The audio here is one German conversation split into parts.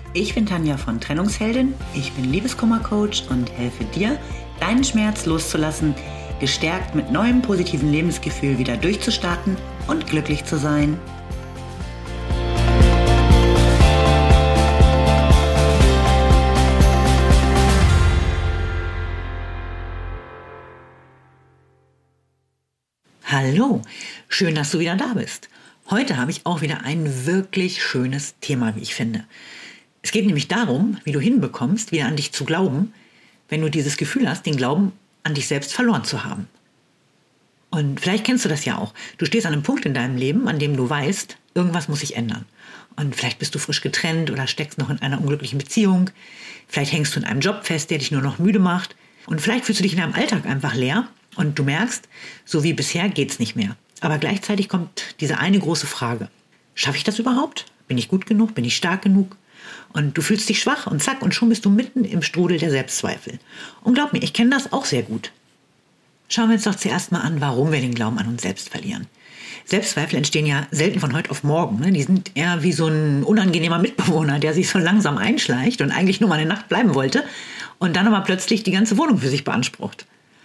Ich bin Tanja von Trennungsheldin, ich bin Liebeskummer-Coach und helfe dir, deinen Schmerz loszulassen, gestärkt mit neuem positiven Lebensgefühl wieder durchzustarten und glücklich zu sein. Hallo, schön, dass du wieder da bist. Heute habe ich auch wieder ein wirklich schönes Thema, wie ich finde. Es geht nämlich darum, wie du hinbekommst, wieder an dich zu glauben, wenn du dieses Gefühl hast, den Glauben an dich selbst verloren zu haben. Und vielleicht kennst du das ja auch. Du stehst an einem Punkt in deinem Leben, an dem du weißt, irgendwas muss sich ändern. Und vielleicht bist du frisch getrennt oder steckst noch in einer unglücklichen Beziehung. Vielleicht hängst du in einem Job fest, der dich nur noch müde macht. Und vielleicht fühlst du dich in deinem Alltag einfach leer und du merkst, so wie bisher geht's nicht mehr. Aber gleichzeitig kommt diese eine große Frage. Schaffe ich das überhaupt? Bin ich gut genug? Bin ich stark genug? Und du fühlst dich schwach und zack, und schon bist du mitten im Strudel der Selbstzweifel. Und glaub mir, ich kenne das auch sehr gut. Schauen wir uns doch zuerst mal an, warum wir den Glauben an uns selbst verlieren. Selbstzweifel entstehen ja selten von heute auf morgen. Ne? Die sind eher wie so ein unangenehmer Mitbewohner, der sich so langsam einschleicht und eigentlich nur mal eine Nacht bleiben wollte und dann aber plötzlich die ganze Wohnung für sich beansprucht.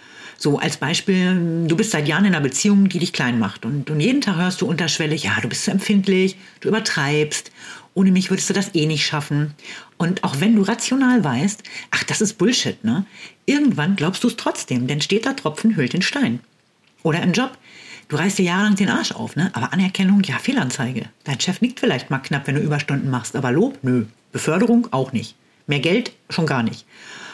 So als Beispiel, du bist seit Jahren in einer Beziehung, die dich klein macht und jeden Tag hörst du unterschwellig, ja, du bist zu empfindlich, du übertreibst, ohne mich würdest du das eh nicht schaffen. Und auch wenn du rational weißt, ach, das ist Bullshit, ne? Irgendwann glaubst du es trotzdem, denn steter Tropfen höhlt den Stein. Oder im Job, du reißt dir jahrelang den Arsch auf, ne? Aber Anerkennung, ja, Fehlanzeige. Dein Chef nickt vielleicht mal knapp, wenn du Überstunden machst, aber Lob, nö. Beförderung, auch nicht. Mehr Geld, schon gar nicht.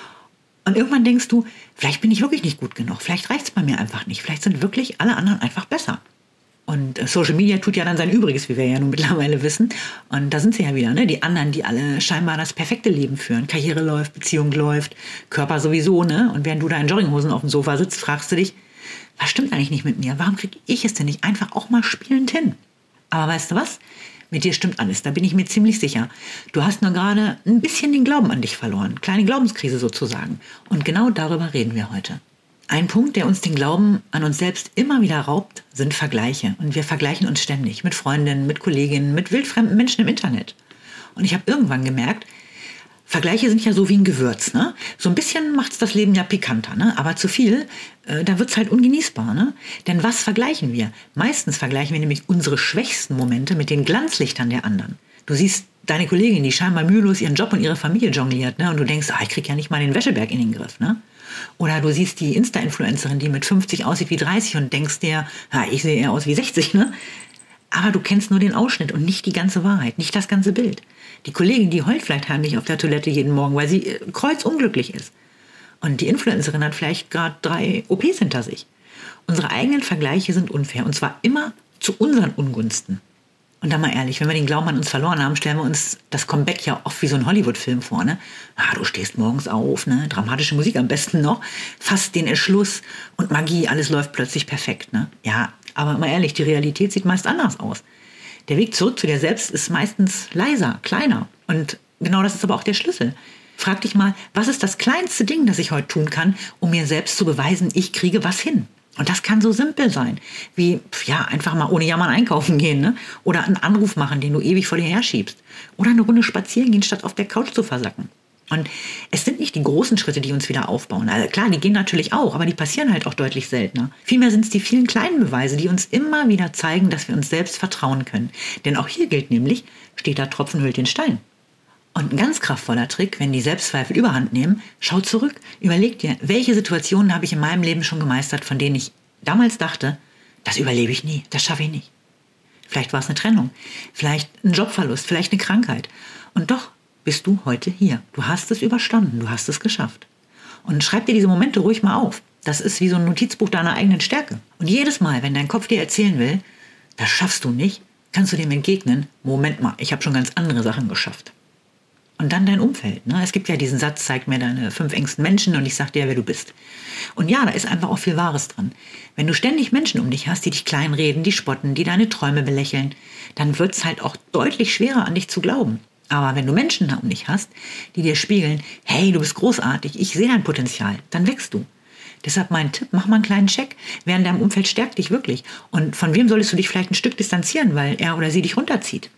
Und irgendwann denkst du, vielleicht bin ich wirklich nicht gut genug, vielleicht reicht es bei mir einfach nicht, vielleicht sind wirklich alle anderen einfach besser. Und Social Media tut ja dann sein Übriges, wie wir ja nun mittlerweile wissen. Und da sind sie ja wieder, ne? Die anderen, die alle scheinbar das perfekte Leben führen. Karriere läuft, Beziehung läuft, Körper sowieso, ne? Und während du da in Jogginghosen auf dem Sofa sitzt, fragst du dich, was stimmt eigentlich nicht mit mir? Warum kriege ich es denn nicht einfach auch mal spielend hin? Aber weißt du was? Mit dir stimmt alles, da bin ich mir ziemlich sicher. Du hast nur gerade ein bisschen den Glauben an dich verloren. Kleine Glaubenskrise sozusagen. Und genau darüber reden wir heute. Ein Punkt, der uns den Glauben an uns selbst immer wieder raubt, sind Vergleiche. Und wir vergleichen uns ständig mit Freundinnen, mit Kolleginnen, mit wildfremden Menschen im Internet. Und ich habe irgendwann gemerkt, Vergleiche sind ja so wie ein Gewürz, ne? So ein bisschen macht's das Leben ja pikanter, ne? Aber zu viel, da wird's halt ungenießbar, ne? Denn was vergleichen wir? Meistens vergleichen wir nämlich unsere schwächsten Momente mit den Glanzlichtern der anderen. Du siehst deine Kollegin, die scheinbar mühelos ihren Job und ihre Familie jongliert, ne? Und du denkst, ich krieg ja nicht mal den Wäscheberg in den Griff, ne? Oder du siehst die Insta-Influencerin, die mit 50 aussieht wie 30 und denkst dir, ich sehe eher aus wie 60, ne? Aber du kennst nur den Ausschnitt und nicht die ganze Wahrheit, nicht das ganze Bild. Die Kollegin, die heult vielleicht heimlich auf der Toilette jeden Morgen, weil sie kreuzunglücklich ist. Und die Influencerin hat vielleicht gerade 3 OPs hinter sich. Unsere eigenen Vergleiche sind unfair und zwar immer zu unseren Ungunsten. Und dann mal ehrlich, wenn wir den Glauben an uns verloren haben, stellen wir uns das Comeback ja oft wie so ein Hollywood-Film vor, ne? Du stehst morgens auf, ne? Dramatische Musik am besten noch, fast den Entschluss und Magie, alles läuft plötzlich perfekt, ne? Ja, aber mal ehrlich, die Realität sieht meist anders aus. Der Weg zurück zu dir selbst ist meistens leiser, kleiner. Und genau das ist aber auch der Schlüssel. Frag dich mal, was ist das kleinste Ding, das ich heute tun kann, um mir selbst zu beweisen, ich kriege was hin? Und das kann so simpel sein, wie einfach mal ohne Jammern einkaufen gehen, ne? Oder einen Anruf machen, den du ewig vor dir herschiebst. Oder eine Runde spazieren gehen, statt auf der Couch zu versacken. Und es sind nicht die großen Schritte, die uns wieder aufbauen. Also klar, die gehen natürlich auch, aber die passieren halt auch deutlich seltener. Vielmehr sind es die vielen kleinen Beweise, die uns immer wieder zeigen, dass wir uns selbst vertrauen können. Denn auch hier gilt nämlich, steter Tropfen höhlt den Stein. Und ein ganz kraftvoller Trick, wenn die Selbstzweifel überhand nehmen, schau zurück, überleg dir, welche Situationen habe ich in meinem Leben schon gemeistert, von denen ich damals dachte, das überlebe ich nie, das schaffe ich nicht. Vielleicht war es eine Trennung, vielleicht ein Jobverlust, vielleicht eine Krankheit. Und doch bist du heute hier. Du hast es überstanden, du hast es geschafft. Und schreib dir diese Momente ruhig mal auf. Das ist wie so ein Notizbuch deiner eigenen Stärke. Und jedes Mal, wenn dein Kopf dir erzählen will, das schaffst du nicht, kannst du dem entgegnen, Moment mal, ich habe schon ganz andere Sachen geschafft. Und dann dein Umfeld. Ne? Es gibt ja diesen Satz, zeig mir deine 5 engsten Menschen und ich sag dir, wer du bist. Und ja, da ist einfach auch viel Wahres dran. Wenn du ständig Menschen um dich hast, die dich kleinreden, die spotten, die deine Träume belächeln, dann wird es halt auch deutlich schwerer, an dich zu glauben. Aber wenn du Menschen um dich hast, die dir spiegeln, hey, du bist großartig, ich sehe dein Potenzial, dann wächst du. Deshalb mein Tipp, mach mal einen kleinen Check. Wer in deinem Umfeld stärkt dich wirklich? Und von wem solltest du dich vielleicht ein Stück distanzieren, weil er oder sie dich runterzieht?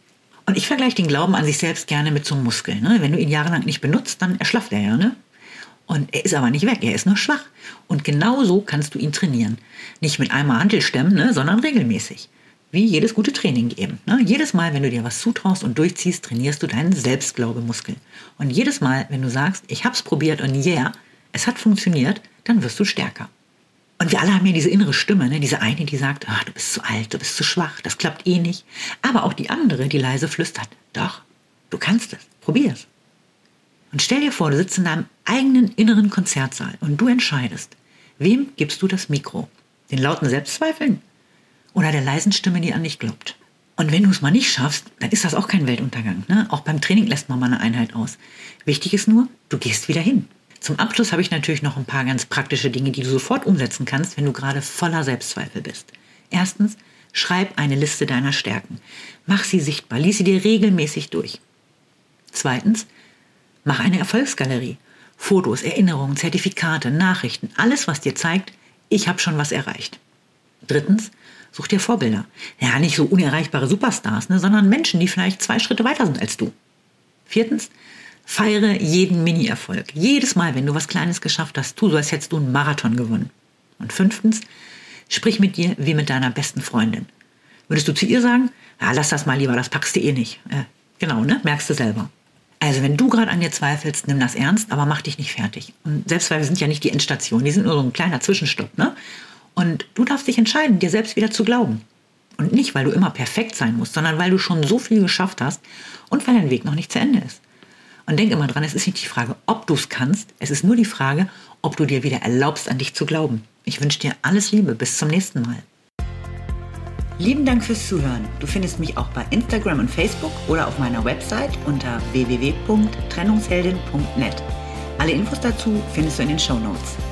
Und ich vergleiche den Glauben an sich selbst gerne mit so einem Muskel. Ne? Wenn du ihn jahrelang nicht benutzt, dann erschlafft er ja. Ne? Und er ist aber nicht weg, er ist nur schwach. Und genau so kannst du ihn trainieren. Nicht mit einmal Hantelstämmen, ne, sondern regelmäßig. Wie jedes gute Training eben. Ne? Jedes Mal, wenn du dir was zutraust und durchziehst, trainierst du deinen Selbstglaubemuskel. Und jedes Mal, wenn du sagst, ich hab's probiert und yeah, es hat funktioniert, dann wirst du stärker. Und wir alle haben ja diese innere Stimme, ne? Diese eine, die sagt, ach, du bist zu alt, du bist zu schwach, das klappt eh nicht. Aber auch die andere, die leise flüstert, doch, du kannst es, probier's. Und stell dir vor, du sitzt in deinem eigenen inneren Konzertsaal und du entscheidest, wem gibst du das Mikro? Den lauten Selbstzweifeln oder der leisen Stimme, die an dich glaubt? Und wenn du es mal nicht schaffst, dann ist das auch kein Weltuntergang. Ne? Auch beim Training lässt man mal eine Einheit aus. Wichtig ist nur, du gehst wieder hin. Zum Abschluss habe ich natürlich noch ein paar ganz praktische Dinge, die du sofort umsetzen kannst, wenn du gerade voller Selbstzweifel bist. Erstens, schreib eine Liste deiner Stärken. Mach sie sichtbar, lies sie dir regelmäßig durch. Zweitens, mach eine Erfolgsgalerie. Fotos, Erinnerungen, Zertifikate, Nachrichten, alles, was dir zeigt, ich habe schon was erreicht. Drittens, such dir Vorbilder. Ja, nicht so unerreichbare Superstars, ne, sondern Menschen, die vielleicht 2 Schritte weiter sind als du. Viertens, feiere jeden Mini-Erfolg. Jedes Mal, wenn du was Kleines geschafft hast, tu so, als hättest du einen Marathon gewonnen. Und fünftens, sprich mit dir wie mit deiner besten Freundin. Würdest du zu ihr sagen, ja, lass das mal lieber, das packst du eh nicht. Genau, ne? Merkst du selber. Also wenn du gerade an dir zweifelst, nimm das ernst, aber mach dich nicht fertig. Und Selbstzweifel sind ja nicht die Endstation, die sind nur so ein kleiner Zwischenstopp. Ne? Und du darfst dich entscheiden, dir selbst wieder zu glauben. Und nicht, weil du immer perfekt sein musst, sondern weil du schon so viel geschafft hast und weil dein Weg noch nicht zu Ende ist. Und denk immer dran, es ist nicht die Frage, ob du es kannst, es ist nur die Frage, ob du dir wieder erlaubst, an dich zu glauben. Ich wünsche dir alles Liebe, bis zum nächsten Mal. Lieben Dank fürs Zuhören. Du findest mich auch bei Instagram und Facebook oder auf meiner Website unter www.trennungsheldin.net. Alle Infos dazu findest du in den Shownotes.